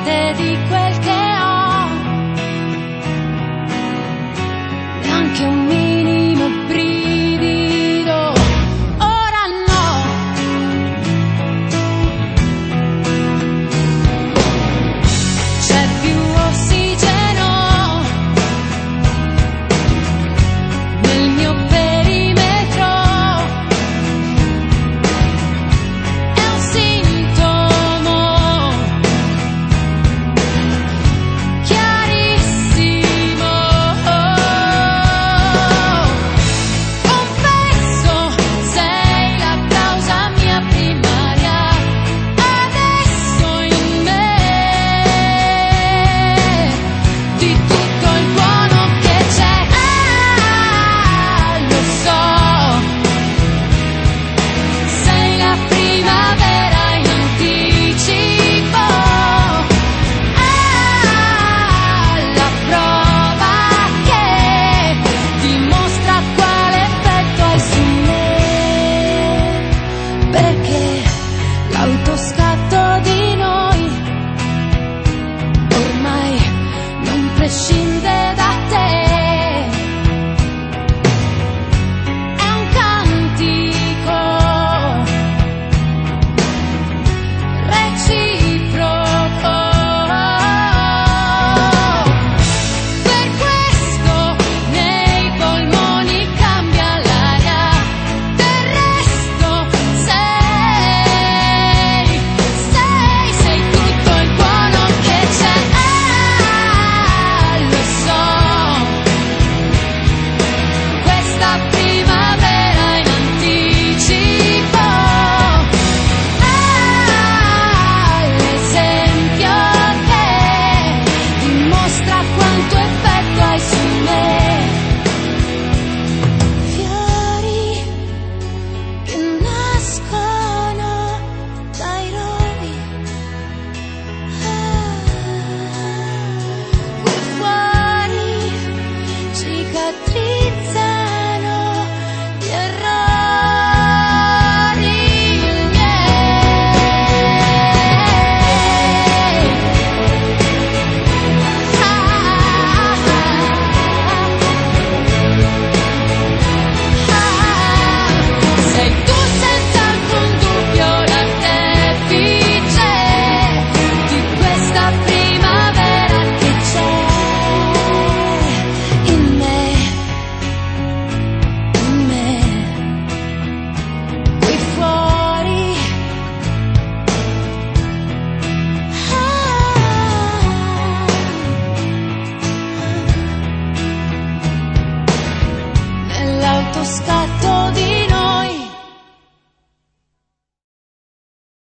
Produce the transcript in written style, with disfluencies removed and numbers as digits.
niente di quel che ho, neanche un minimo brivido. Ora no, c'è più ossigeno nel mio perimetro. È un sintomo chiarissimo. Confesso, sei la causa mia primaria, adesso in me, di tutto il buono che c'è. Lo so, sei la primavera in anticipo. La prova che dimostra quale effetto hai su me, perché l'autoscatto di noi ormai non prescinde da te. È un cantico reciproco. Per questo nei polmoni cambia l'aria. Del resto sei tutto il buono che c'è. Lo so, questa primavera in anticipo. L'esempio che dimostra quanto effetto hai su me. Fiori che nascono dai rovi, qui fuori cicatrizzano gli errori sei tu senza alcun dubbio l'artefice di questa primavera che c'è in me, qui fuori. Nell'autoscatto